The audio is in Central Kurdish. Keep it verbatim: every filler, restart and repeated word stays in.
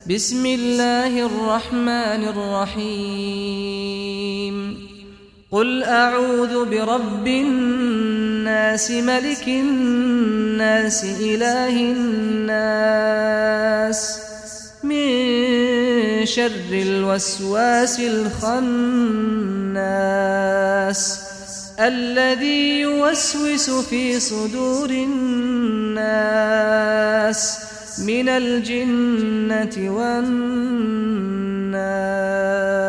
بسم الله الرحمن الرحيم قل أعوذ برب الناس ملك الناس إله الناس من شر الوسواس الخناس الذي يوسوس في صدور الناس من الجنة والناس.